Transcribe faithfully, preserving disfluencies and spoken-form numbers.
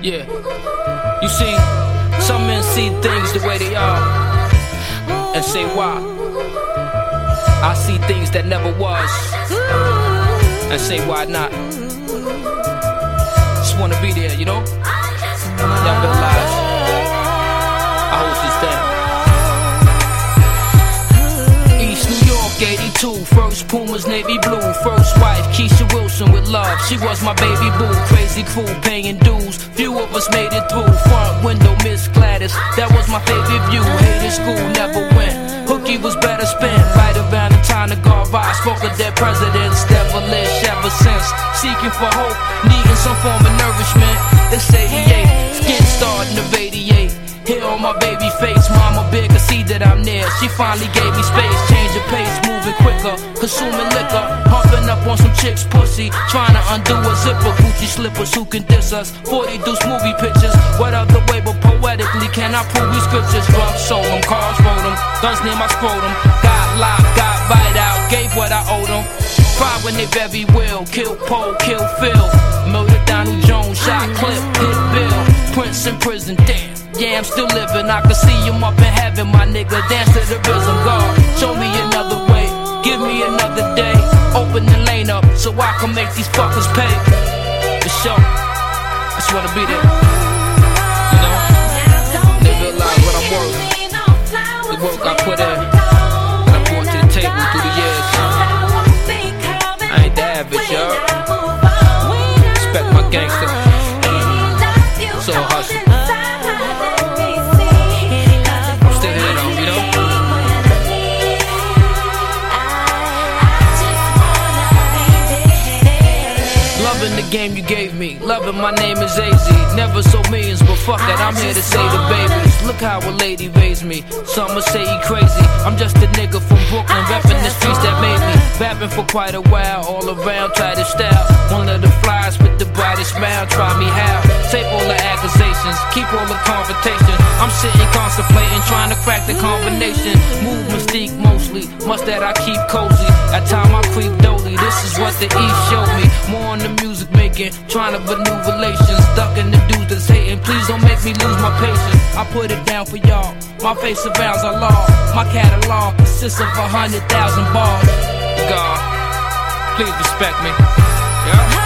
Yeah. You see, some men see things the way they are and say why. I see things that never was and say why not. Just wanna be there, you know? Y'all been alive. I hold this down. East New York, eighty-two. First Pumas, navy blue. First wife, Keisha Wilson with love. She was my baby boo. Crazy crew, paying dues. Few of us made it through. Front window, Miss Gladys. That was my favorite view. Hated school, never went. Hooky was better spent. Right around the time the Garvey spoke of their presidents. Devilish ever since. Seeking for hope, needing some form of nourishment. It's eighty-eight, skin starting to radiate. Here on my baby face, mama big, I see that I'm near. She finally gave me space, change of pace, moving quicker, consuming liquor, humping up on some chick's pussy, trying to undo a zipper, Gucci slippers, who can diss us? forty deuce movie pictures, what other way but poetically can I prove these scriptures? Drugs sold them, cars rode them, guns near my scrotum, got locked, got bite out, gave what I owed them. Fire when they very will, kill Poe, kill Phil, murder Donald Jones, shot Clip, hit Bill, Prince in prison, damn. Yeah, I'm still living, I can see him up in heaven, my nigga. Dance to the rhythm, God. Show me another way, give me another day. Open the lane up so I can make these fuckers pay. For sure, I just wanna be there. You know, they realize what I'm worth. The work I put in, that I brought to the table through the years. I ain't the average, y'all. Respect my gangster. So hustle. Loving the game you gave me, loving my name is A Z. Never so millions, but fuck it, I'm here to say the babies. Look how a lady raised me, some will say he crazy. I'm just a nigga from Brooklyn, reppin' the streets that made me. Rapping for quite a while, all around, try to style. One of the flies with the brightest smile, try me how. Take all the accusations, keep all the confrontation. I'm sitting contemplating, trying to crack the combination. Move mystique mostly, much that I keep cozy. At time I creep dolly, this is what the East showed me. More on the music making, trying to renew relations. Ducking the dudes that's hating, please don't make me lose my patience. I put it down for y'all, my face surrounds a law. My catalog consists of a hundred thousand bars. God, please respect me. Yeah.